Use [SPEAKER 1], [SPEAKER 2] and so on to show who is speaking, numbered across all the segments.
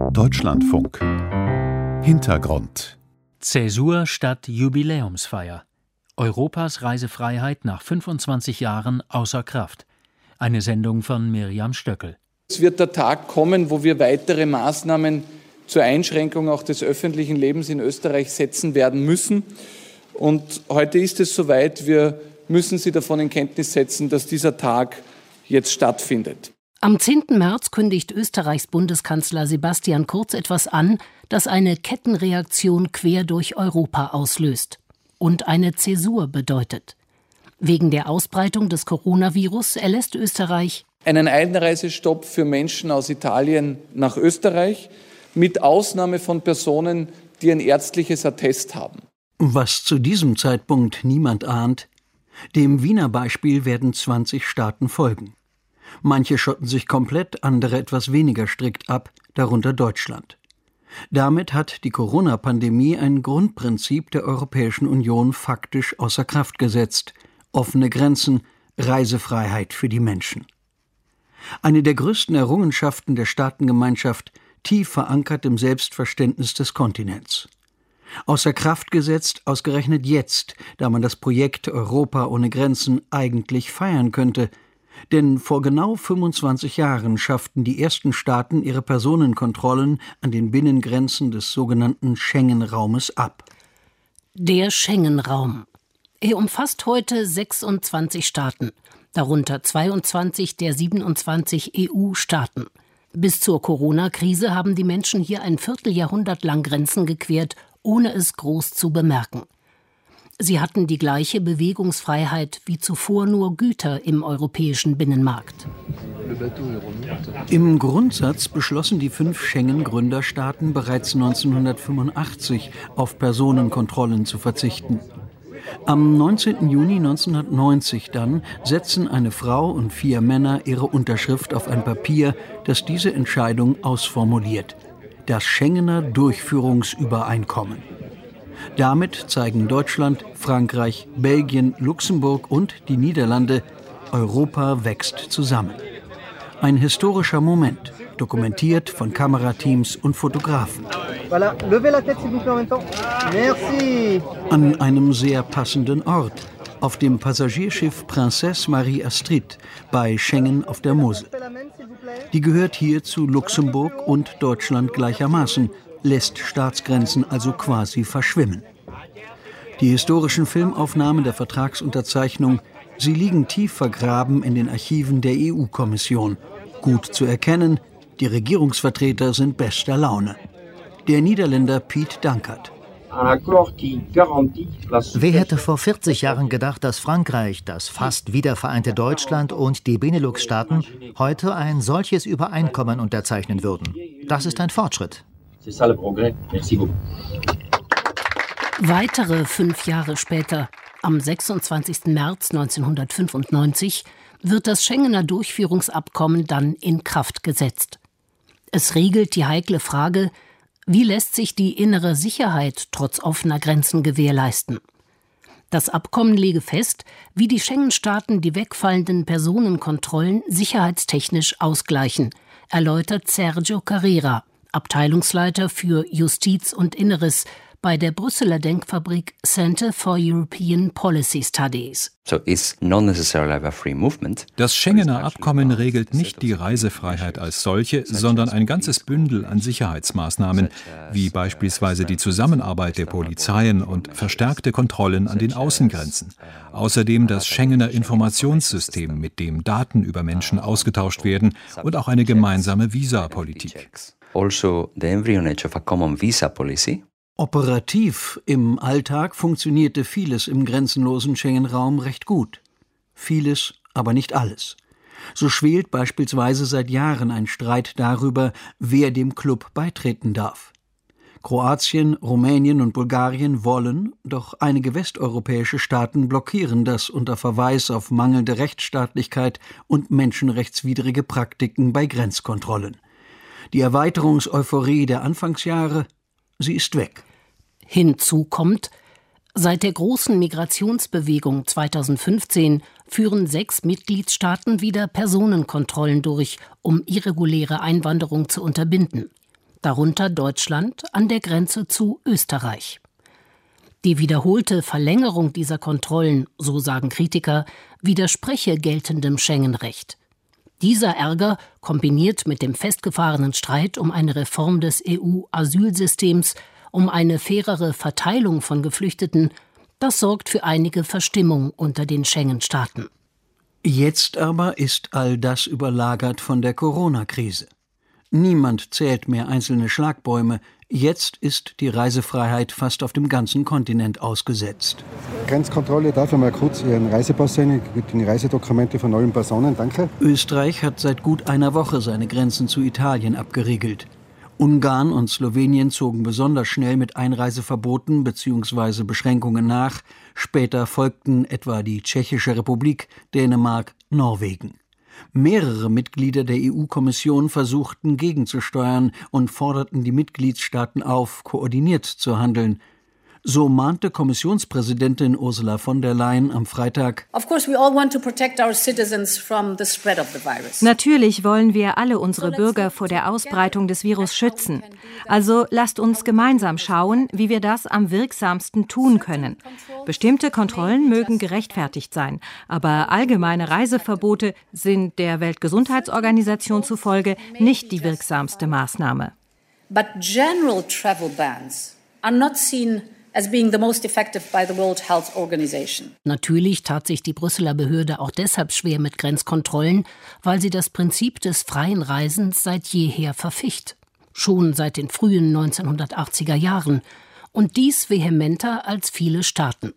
[SPEAKER 1] Deutschlandfunk. Hintergrund.
[SPEAKER 2] Zäsur statt Jubiläumsfeier. Europas Reisefreiheit nach 25 Jahren außer Kraft. Eine Sendung von Mirjam Stöckel.
[SPEAKER 3] Es wird der Tag kommen, wo wir weitere Maßnahmen zur Einschränkung auch des öffentlichen Lebens in Österreich setzen werden müssen. Und heute ist es soweit, wir müssen Sie davon in Kenntnis setzen, dass dieser Tag jetzt stattfindet.
[SPEAKER 4] Am 10. März kündigt Österreichs Bundeskanzler Sebastian Kurz etwas an, das eine Kettenreaktion quer durch Europa auslöst und eine Zäsur bedeutet. Wegen der Ausbreitung des Coronavirus erlässt Österreich
[SPEAKER 3] einen Einreisestopp für Menschen aus Italien nach Österreich, mit Ausnahme von Personen, die ein ärztliches Attest haben.
[SPEAKER 5] Was zu diesem Zeitpunkt niemand ahnt, dem Wiener Beispiel werden 20 Staaten folgen. Manche schotten sich komplett, andere etwas weniger strikt ab, darunter Deutschland. Damit hat die Corona-Pandemie ein Grundprinzip der Europäischen Union faktisch außer Kraft gesetzt: offene Grenzen, Reisefreiheit für die Menschen. Eine der größten Errungenschaften der Staatengemeinschaft, tief verankert im Selbstverständnis des Kontinents. Außer Kraft gesetzt, ausgerechnet jetzt, da man das Projekt Europa ohne Grenzen eigentlich feiern könnte. Denn vor genau 25 Jahren schafften die ersten Staaten ihre Personenkontrollen an den Binnengrenzen des sogenannten Schengen-Raumes ab.
[SPEAKER 4] Der Schengen-Raum. Er umfasst heute 26 Staaten, darunter 22 der 27 EU-Staaten. Bis zur Corona-Krise haben die Menschen hier ein Vierteljahrhundert lang Grenzen gequert, ohne es groß zu bemerken. Sie hatten die gleiche Bewegungsfreiheit wie zuvor, nur Güter im europäischen Binnenmarkt.
[SPEAKER 5] Im Grundsatz beschlossen die 5 Schengen-Gründerstaaten bereits 1985 auf Personenkontrollen zu verzichten. Am 19. Juni 1990 dann setzen eine Frau und 4 Männer ihre Unterschrift auf ein Papier, das diese Entscheidung ausformuliert: das Schengener Durchführungsübereinkommen. Damit zeigen Deutschland, Frankreich, Belgien, Luxemburg und die Niederlande: Europa wächst zusammen. Ein historischer Moment, dokumentiert von Kamerateams und Fotografen. An einem sehr passenden Ort, auf dem Passagierschiff Princesse Marie Astrid bei Schengen auf der Mosel. Die gehört hier zu Luxemburg und Deutschland gleichermaßen, lässt Staatsgrenzen also quasi verschwimmen. Die historischen Filmaufnahmen der Vertragsunterzeichnung, sie liegen tief vergraben in den Archiven der EU-Kommission. Gut zu erkennen, die Regierungsvertreter sind bester Laune. Der Niederländer Piet Dankert.
[SPEAKER 6] Wer hätte vor 40 Jahren gedacht, dass Frankreich, das fast wiedervereinte Deutschland und die Benelux-Staaten heute ein solches Übereinkommen unterzeichnen würden? Das ist ein Fortschritt.
[SPEAKER 4] Weitere 5 Jahre später, am 26. März 1995, wird das Schengener Durchführungsabkommen dann in Kraft gesetzt. Es regelt die heikle Frage: Wie lässt sich die innere Sicherheit trotz offener Grenzen gewährleisten? Das Abkommen lege fest, wie die Schengen-Staaten die wegfallenden Personenkontrollen sicherheitstechnisch ausgleichen, erläutert Sergio Carrera, Abteilungsleiter für Justiz und Inneres bei der Brüsseler Denkfabrik Center for European Policy Studies.
[SPEAKER 7] Das Schengener Abkommen regelt nicht die Reisefreiheit als solche, sondern ein ganzes Bündel an Sicherheitsmaßnahmen, wie beispielsweise die Zusammenarbeit der Polizeien und verstärkte Kontrollen an den Außengrenzen. Außerdem das Schengener Informationssystem, mit dem Daten über Menschen ausgetauscht werden, und auch eine gemeinsame Visapolitik.
[SPEAKER 5] Operativ im Alltag funktionierte vieles im grenzenlosen Schengen-Raum recht gut. Vieles, aber nicht alles. So schwelt beispielsweise seit Jahren ein Streit darüber, wer dem Club beitreten darf. Kroatien, Rumänien und Bulgarien wollen, doch einige westeuropäische Staaten blockieren das unter Verweis auf mangelnde Rechtsstaatlichkeit und menschenrechtswidrige Praktiken bei Grenzkontrollen. Die Erweiterungseuphorie der Anfangsjahre, sie ist weg.
[SPEAKER 4] Hinzu kommt, seit der großen Migrationsbewegung 2015 führen 6 Mitgliedstaaten wieder Personenkontrollen durch, um irreguläre Einwanderung zu unterbinden. darunter Deutschland an der Grenze zu Österreich. Die wiederholte Verlängerung dieser Kontrollen, so sagen Kritiker, widerspreche geltendem Schengen-Recht. Dieser Ärger, kombiniert mit dem festgefahrenen Streit um eine Reform des EU-Asylsystems, um eine fairere Verteilung von Geflüchteten, das sorgt für einige Verstimmung unter den Schengen-Staaten.
[SPEAKER 5] Jetzt aber ist all das überlagert von der Corona-Krise. Niemand zählt mehr einzelne Schlagbäume. Jetzt ist die Reisefreiheit fast auf dem ganzen Kontinent ausgesetzt.
[SPEAKER 8] Grenzkontrolle, darf ich mal kurz Ihren Reisepass sehen? Ich gebe die Reisedokumente von allen Personen, danke.
[SPEAKER 5] Österreich hat seit gut einer Woche seine Grenzen zu Italien abgeriegelt. Ungarn und Slowenien zogen besonders schnell mit Einreiseverboten bzw. Beschränkungen nach. Später folgten etwa die Tschechische Republik, Dänemark, Norwegen. Mehrere Mitglieder der EU-Kommission versuchten gegenzusteuern und forderten die Mitgliedstaaten auf, koordiniert zu handeln. So mahnte Kommissionspräsidentin Ursula von der Leyen am Freitag:
[SPEAKER 9] Natürlich wollen wir alle unsere Bürger vor der Ausbreitung des Virus schützen. Also lasst uns gemeinsam schauen, wie wir das am wirksamsten tun können. Bestimmte Kontrollen mögen gerechtfertigt sein, aber allgemeine Reiseverbote sind der Weltgesundheitsorganisation zufolge nicht die wirksamste Maßnahme.
[SPEAKER 10] But general travel bans are not seen as being the most effective by the World Health Organization.
[SPEAKER 4] Natürlich tat sich die Brüsseler Behörde auch deshalb schwer mit Grenzkontrollen, weil sie das Prinzip des freien Reisens seit jeher verficht. Schon seit den frühen 1980er Jahren. Und dies vehementer als viele Staaten.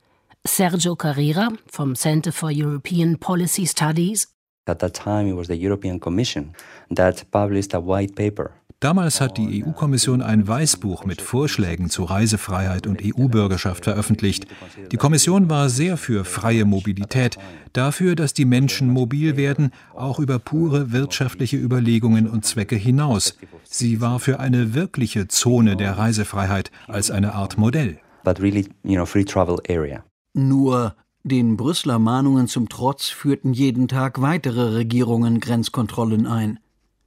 [SPEAKER 4] Sergio Carrera vom Center for European Policy Studies.
[SPEAKER 11] At that time it was the European Commission that published a white paper.
[SPEAKER 7] Damals hat die EU-Kommission ein Weißbuch mit Vorschlägen zu Reisefreiheit und EU-Bürgerschaft veröffentlicht. Die Kommission war sehr für freie Mobilität, dafür, dass die Menschen mobil werden, auch über pure wirtschaftliche Überlegungen und Zwecke hinaus. Sie war für eine wirkliche Zone der Reisefreiheit als eine Art Modell.
[SPEAKER 11] But really, free travel area.
[SPEAKER 5] Nur den Brüsseler Mahnungen zum Trotz führten jeden Tag weitere Regierungen Grenzkontrollen ein.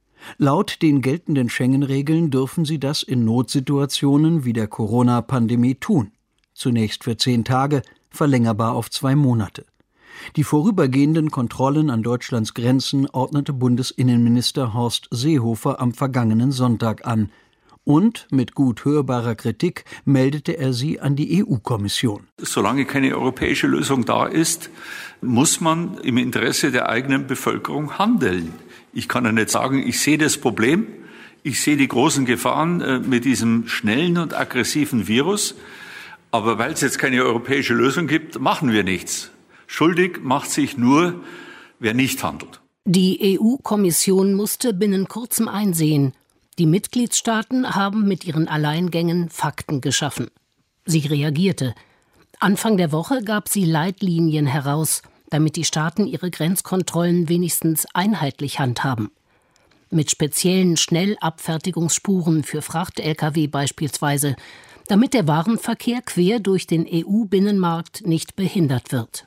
[SPEAKER 5] Laut den geltenden Schengen-Regeln dürfen sie das in Notsituationen wie der Corona-Pandemie tun. Zunächst für 10 Tage, verlängerbar auf 2 Monate. Die vorübergehenden Kontrollen an Deutschlands Grenzen ordnete Bundesinnenminister Horst Seehofer am vergangenen Sonntag an. Und mit gut hörbarer Kritik meldete er sie an die EU-Kommission.
[SPEAKER 12] Solange keine europäische Lösung da ist, muss man im Interesse der eigenen Bevölkerung handeln. Ich kann ja nicht sagen, ich sehe das Problem, ich sehe die großen Gefahren mit diesem schnellen und aggressiven Virus, aber weil es jetzt keine europäische Lösung gibt, machen wir nichts. Schuldig macht sich nur, wer nicht handelt.
[SPEAKER 4] Die EU-Kommission musste binnen kurzem einsehen, die Mitgliedstaaten haben mit ihren Alleingängen Fakten geschaffen. Sie reagierte. Anfang der Woche gab sie Leitlinien heraus, damit die Staaten ihre Grenzkontrollen wenigstens einheitlich handhaben. Mit speziellen Schnellabfertigungsspuren für Fracht-Lkw beispielsweise, damit der Warenverkehr quer durch den EU-Binnenmarkt nicht behindert wird.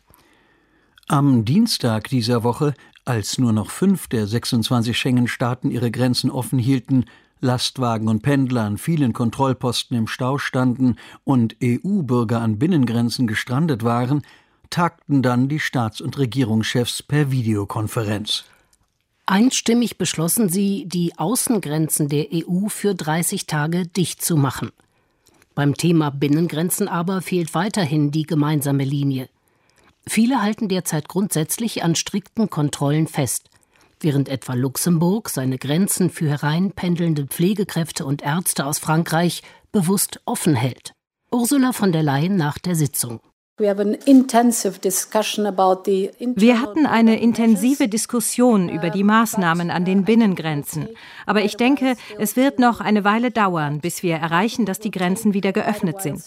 [SPEAKER 5] Am Dienstag dieser Woche, als nur noch 5 der 26 Schengen-Staaten ihre Grenzen offen hielten, Lastwagen und Pendler an vielen Kontrollposten im Stau standen und EU-Bürger an Binnengrenzen gestrandet waren, tagten dann die Staats- und Regierungschefs per Videokonferenz.
[SPEAKER 4] Einstimmig beschlossen sie, die Außengrenzen der EU für 30 Tage dicht zu machen. Beim Thema Binnengrenzen aber fehlt weiterhin die gemeinsame Linie. Viele halten derzeit grundsätzlich an strikten Kontrollen fest, während etwa Luxemburg seine Grenzen für hereinpendelnde Pflegekräfte und Ärzte aus Frankreich bewusst offen hält. Ursula von der Leyen nach der Sitzung.
[SPEAKER 9] Wir hatten eine intensive Diskussion über die Maßnahmen an den Binnengrenzen. Aber ich denke, es wird noch eine Weile dauern, bis wir erreichen, dass die Grenzen wieder geöffnet sind.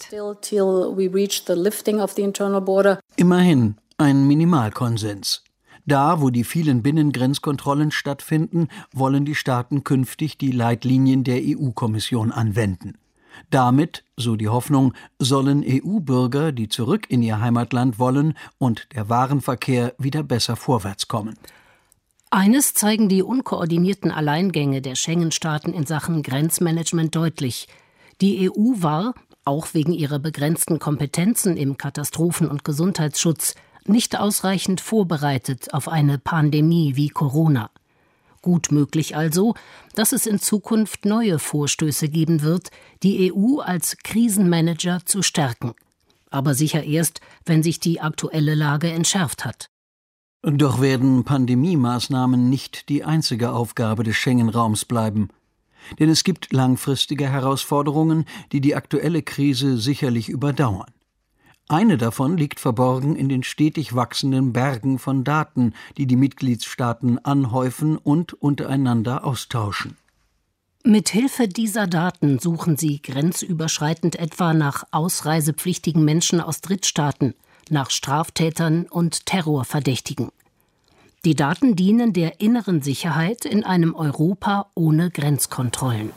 [SPEAKER 5] Immerhin ein Minimalkonsens. Da, wo die vielen Binnengrenzkontrollen stattfinden, wollen die Staaten künftig die Leitlinien der EU-Kommission anwenden. Damit, so die Hoffnung, sollen EU-Bürger, die zurück in ihr Heimatland wollen, und der Warenverkehr wieder besser vorwärts kommen.
[SPEAKER 4] Eines zeigen die unkoordinierten Alleingänge der Schengen-Staaten in Sachen Grenzmanagement deutlich. Die EU war, auch wegen ihrer begrenzten Kompetenzen im Katastrophen- und Gesundheitsschutz, nicht ausreichend vorbereitet auf eine Pandemie wie Corona. Gut möglich also, dass es in Zukunft neue Vorstöße geben wird, die EU als Krisenmanager zu stärken. Aber sicher erst, wenn sich die aktuelle Lage entschärft hat.
[SPEAKER 5] Doch werden Pandemiemaßnahmen nicht die einzige Aufgabe des Schengen-Raums bleiben. Denn es gibt langfristige Herausforderungen, die die aktuelle Krise sicherlich überdauern. Eine davon liegt verborgen in den stetig wachsenden Bergen von Daten, die die Mitgliedstaaten anhäufen und untereinander austauschen.
[SPEAKER 4] Mithilfe dieser Daten suchen sie grenzüberschreitend etwa nach ausreisepflichtigen Menschen aus Drittstaaten, nach Straftätern und Terrorverdächtigen. Die Daten dienen der inneren Sicherheit in einem Europa ohne Grenzkontrollen.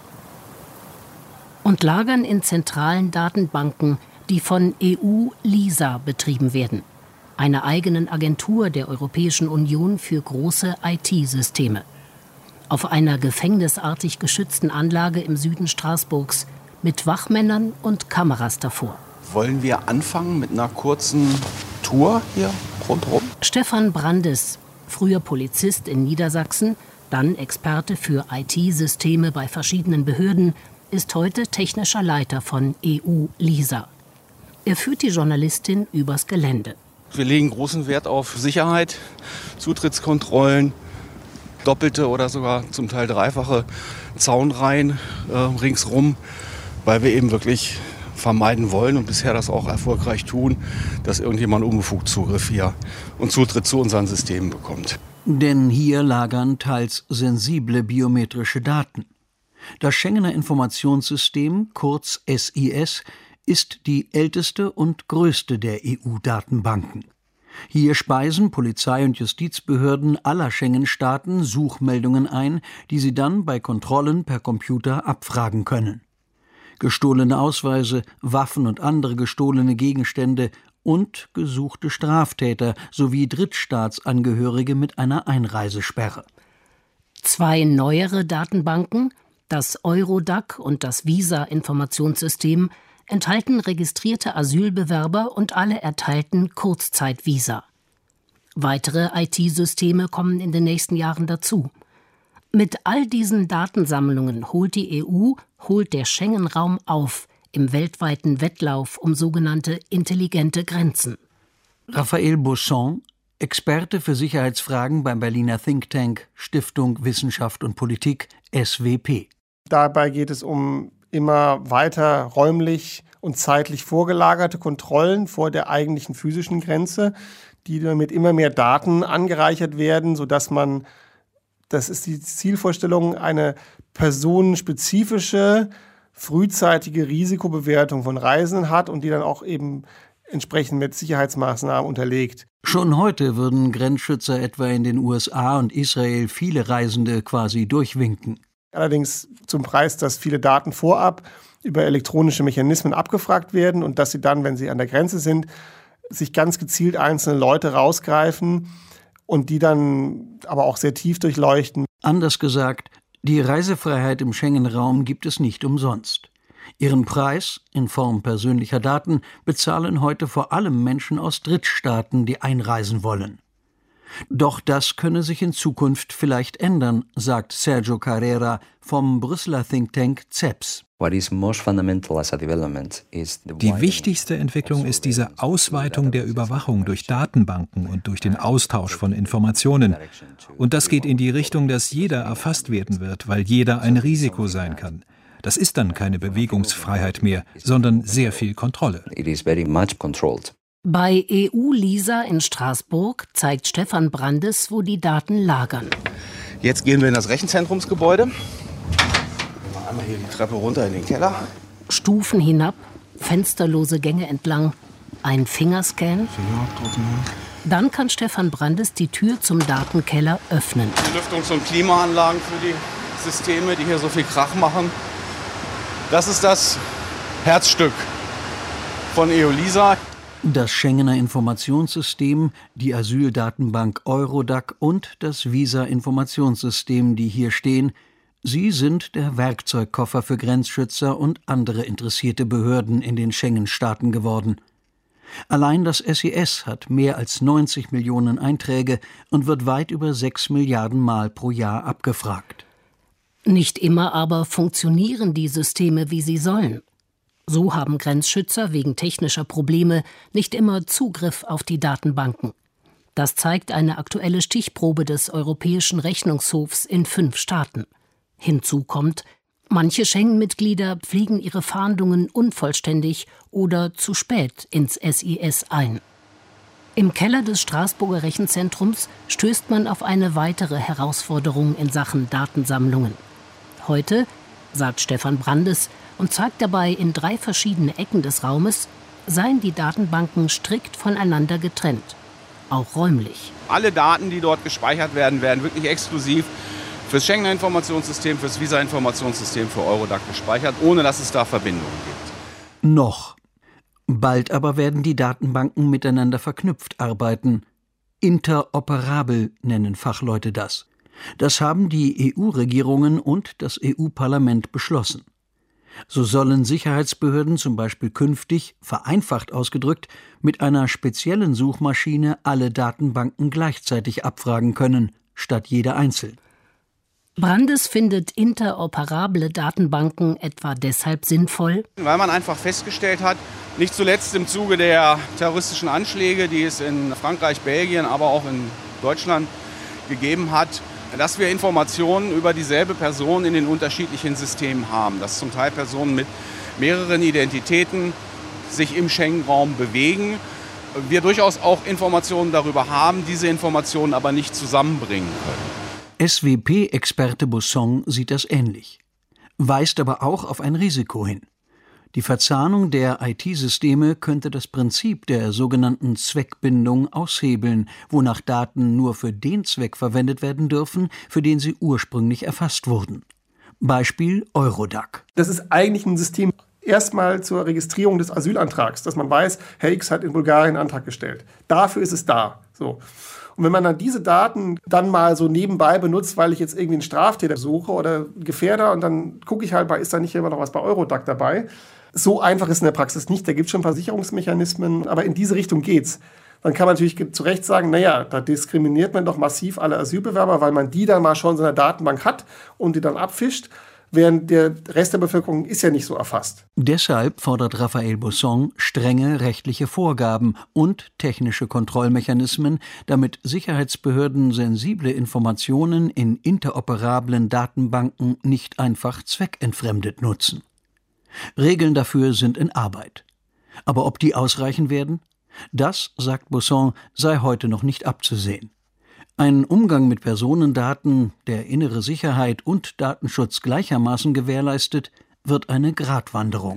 [SPEAKER 4] Und lagern in zentralen Datenbanken, die von EU-LISA betrieben werden, einer eigenen Agentur der Europäischen Union für große IT-Systeme. Auf einer gefängnisartig geschützten Anlage im Süden Straßburgs mit Wachmännern und Kameras davor.
[SPEAKER 13] Wollen wir anfangen mit einer kurzen Tour hier rundherum?
[SPEAKER 4] Stefan Brandes, früher Polizist in Niedersachsen, dann Experte für IT-Systeme bei verschiedenen Behörden, ist heute technischer Leiter von EU-LISA. Er führt die Journalistin übers Gelände.
[SPEAKER 13] Wir legen großen Wert auf Sicherheit, Zutrittskontrollen, doppelte oder sogar zum Teil dreifache Zaunreihen ringsrum, weil wir eben wirklich vermeiden wollen und bisher das auch erfolgreich tun, dass irgendjemand unbefugt Zugriff hier und Zutritt zu unseren Systemen bekommt.
[SPEAKER 5] Denn hier lagern teils sensible biometrische Daten. Das Schengener Informationssystem, kurz SIS, ist die älteste und größte der EU-Datenbanken. Hier speisen Polizei- und Justizbehörden aller Schengen-Staaten Suchmeldungen ein, die sie dann bei Kontrollen per Computer abfragen können. Gestohlene Ausweise, Waffen und andere gestohlene Gegenstände und gesuchte Straftäter sowie Drittstaatsangehörige mit einer Einreisesperre.
[SPEAKER 4] Zwei neuere Datenbanken, das Eurodac und das Visa-Informationssystem, enthalten registrierte Asylbewerber und alle erteilten Kurzzeitvisa. Weitere IT-Systeme kommen in den nächsten Jahren dazu. Mit all diesen Datensammlungen holt der Schengen-Raum auf im weltweiten Wettlauf um sogenannte intelligente Grenzen.
[SPEAKER 5] Raphael Busson, Experte für Sicherheitsfragen beim Berliner Think Tank Stiftung Wissenschaft und Politik, SWP.
[SPEAKER 14] Dabei geht es um immer weiter räumlich und zeitlich vorgelagerte Kontrollen vor der eigentlichen physischen Grenze, die mit immer mehr Daten angereichert werden, sodass man, das ist die Zielvorstellung, eine personenspezifische, frühzeitige Risikobewertung von Reisenden hat und die dann auch eben entsprechend mit Sicherheitsmaßnahmen unterlegt.
[SPEAKER 5] Schon heute würden Grenzschützer etwa in den USA und Israel viele Reisende quasi durchwinken.
[SPEAKER 14] Allerdings zum Preis, dass viele Daten vorab über elektronische Mechanismen abgefragt werden und dass sie dann, wenn sie an der Grenze sind, sich ganz gezielt einzelne Leute rausgreifen und die dann aber auch sehr tief durchleuchten.
[SPEAKER 5] Anders gesagt, die Reisefreiheit im Schengen-Raum gibt es nicht umsonst. Ihren Preis in Form persönlicher Daten bezahlen heute vor allem Menschen aus Drittstaaten, die einreisen wollen. Doch das könne sich in Zukunft vielleicht ändern, sagt Sergio Carrera vom Brüsseler Think Tank CEPS.
[SPEAKER 11] Die
[SPEAKER 7] wichtigste Entwicklung ist diese Ausweitung der Überwachung durch Datenbanken und durch den Austausch von Informationen. Und das geht in die Richtung, dass jeder erfasst werden wird, weil jeder ein Risiko sein kann. Das ist dann keine Bewegungsfreiheit mehr, sondern sehr viel Kontrolle.
[SPEAKER 4] Bei EU-LISA in Straßburg zeigt Stefan Brandes, wo die Daten lagern.
[SPEAKER 13] Jetzt gehen wir in das Rechenzentrumsgebäude. Einmal hier die Treppe runter in den Keller.
[SPEAKER 4] Stufen hinab, fensterlose Gänge entlang, ein Fingerscan. Dann kann Stefan Brandes die Tür zum Datenkeller öffnen.
[SPEAKER 13] Lüftungs- und Klimaanlagen für die Systeme, die hier so viel Krach machen. Das ist das Herzstück von EU-LISA.
[SPEAKER 5] Das Schengener Informationssystem, die Asyldatenbank Eurodac und das Visa-Informationssystem, die hier stehen, sie sind der Werkzeugkoffer für Grenzschützer und andere interessierte Behörden in den Schengen-Staaten geworden. Allein das SIS hat mehr als 90 Millionen Einträge und wird weit über 6 Milliarden Mal pro Jahr abgefragt.
[SPEAKER 4] Nicht immer aber funktionieren die Systeme, wie sie sollen. So haben Grenzschützer wegen technischer Probleme nicht immer Zugriff auf die Datenbanken. Das zeigt eine aktuelle Stichprobe des Europäischen Rechnungshofs in 5 Staaten. Hinzu kommt, manche Schengen-Mitglieder pflegen ihre Fahndungen unvollständig oder zu spät ins SIS ein. Im Keller des Straßburger Rechenzentrums stößt man auf eine weitere Herausforderung in Sachen Datensammlungen. Heute, sagt Stefan Brandes und zeigt dabei in 3 verschiedene Ecken des Raumes, seien die Datenbanken strikt voneinander getrennt, auch räumlich.
[SPEAKER 13] Alle Daten, die dort gespeichert werden, werden wirklich exklusiv fürs Schengener Informationssystem, fürs Visa-Informationssystem, für Eurodac gespeichert, ohne dass es da Verbindungen gibt.
[SPEAKER 5] Noch. Bald aber werden die Datenbanken miteinander verknüpft arbeiten. Interoperabel nennen Fachleute das. Das haben die EU-Regierungen und das EU-Parlament beschlossen. So sollen Sicherheitsbehörden zum Beispiel künftig, vereinfacht ausgedrückt, mit einer speziellen Suchmaschine alle Datenbanken gleichzeitig abfragen können, statt jeder einzeln.
[SPEAKER 4] Brandes findet interoperable Datenbanken etwa deshalb sinnvoll,
[SPEAKER 13] weil man einfach festgestellt hat, nicht zuletzt im Zuge der terroristischen Anschläge, die es in Frankreich, Belgien, aber auch in Deutschland gegeben hat, dass wir Informationen über dieselbe Person in den unterschiedlichen Systemen haben. Dass zum Teil Personen mit mehreren Identitäten sich im Schengen-Raum bewegen. Wir durchaus auch Informationen darüber haben, diese Informationen aber nicht zusammenbringen können.
[SPEAKER 5] SWP-Experte Busson sieht das ähnlich, weist aber auch auf ein Risiko hin. Die Verzahnung der IT-Systeme könnte das Prinzip der sogenannten Zweckbindung aushebeln, wonach Daten nur für den Zweck verwendet werden dürfen, für den sie ursprünglich erfasst wurden. Beispiel Eurodac.
[SPEAKER 14] Das ist eigentlich ein System erstmal zur Registrierung des Asylantrags, dass man weiß, Herr X hat in Bulgarien einen Antrag gestellt. Dafür ist es da. So. Und wenn man dann diese Daten dann mal so nebenbei benutzt, weil ich jetzt irgendwie einen Straftäter suche oder einen Gefährder und dann gucke ich halt mal, ist da nicht immer noch was bei Eurodac dabei. So einfach ist in der Praxis nicht. Da gibt es schon ein paar Sicherungsmechanismen, aber in diese Richtung geht's. Dann kann man natürlich zu Recht sagen, naja, da diskriminiert man doch massiv alle Asylbewerber, weil man die dann mal schon in seiner Datenbank hat und die dann abfischt, während der Rest der Bevölkerung ist ja nicht so erfasst.
[SPEAKER 5] Deshalb fordert Raphael Busson strenge rechtliche Vorgaben und technische Kontrollmechanismen, damit Sicherheitsbehörden sensible Informationen in interoperablen Datenbanken nicht einfach zweckentfremdet nutzen. Regeln dafür sind in Arbeit. Aber ob die ausreichen werden? Das, sagt Busson, sei heute noch nicht abzusehen. Ein Umgang mit Personendaten, der innere Sicherheit und Datenschutz gleichermaßen gewährleistet, wird eine Gratwanderung.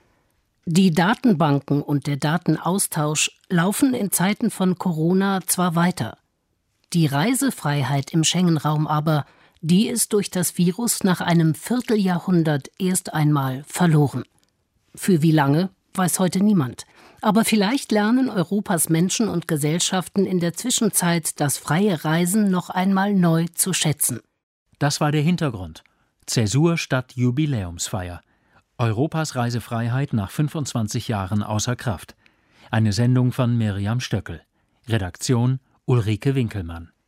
[SPEAKER 4] Die Datenbanken und der Datenaustausch laufen in Zeiten von Corona zwar weiter. Die Reisefreiheit im Schengen-Raum aber, die ist durch das Virus nach einem Vierteljahrhundert erst einmal verloren. Für wie lange, weiß heute niemand. Aber vielleicht lernen Europas Menschen und Gesellschaften in der Zwischenzeit das freie Reisen noch einmal neu zu schätzen.
[SPEAKER 2] Das war der Hintergrund. Zäsur statt Jubiläumsfeier. Europas Reisefreiheit nach 25 Jahren außer Kraft. Eine Sendung von Mirjam Stöckel. Redaktion Ulrike Winkelmann.